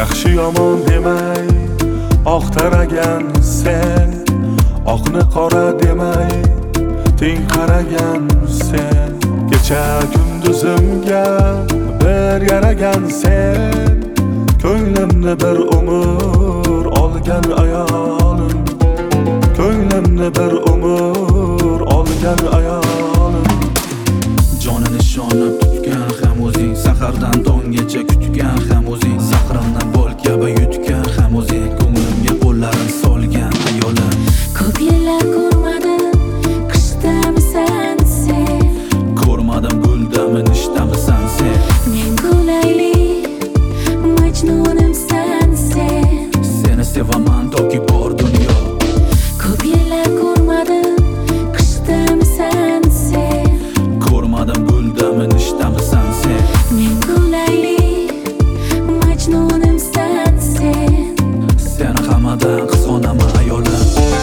yaxshi yomon demay oq taragan sen, oqni qora demay teng qaragan sen. Kecha kunduzimga bir yaragan sen, ko'nglimni bir umr olgan ayolim, ko'nglimni bir umr olgan ayolim. Jonini ishonib tutgan ham o'zing, sahardan tonggacha kutgan ham o'zing, sahrimni bol kabi yutgan ham o'zing, ko'nglimga qo'llarin solgan ayolim. Ko'p yillar ko'rmadim, qishdamisan sen, Ko'rmadim guldami, nishdamisan sen. men ko'layli majnunimsan sen. Seni sevaman toki bor dunyo. Ko'p yillar ko'rmadim, qishdamisan sen, Ko'rmadim guldami, nishdamisan sen. men ko'layli majnunimsan sen. Seni hammadan qizg'onaman ayolim.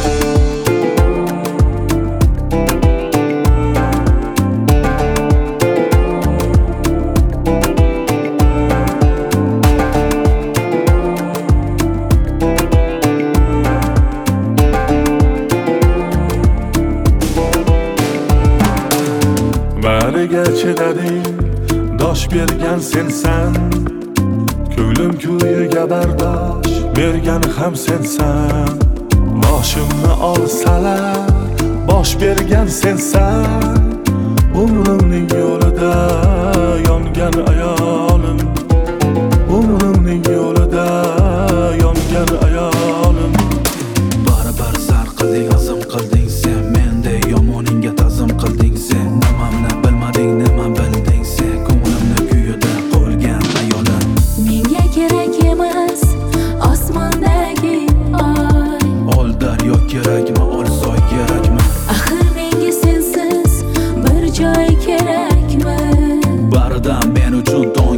Bariga chidading, dosh bergan sensan, ko'nglim kuyiga bardosh bergan ham sensan. Boshimni olsalar, bosh bergan sensan, umrimning yo'lida yongan ayolim, umrimning yo'lida yongan ayolim. Baribir zar qilding, azm qilding sen, menday yomoningga ta'zim qilding sen. Nimamni bilmading, nima bilding sen, ko'nglimni kuyida qolgan ayolim. Menga kerak emas osmondagi oy, Ol daryo kerakmi, ol soy kerakmi? axir menga sensiz bir joy kerakmi? Baridan men uchun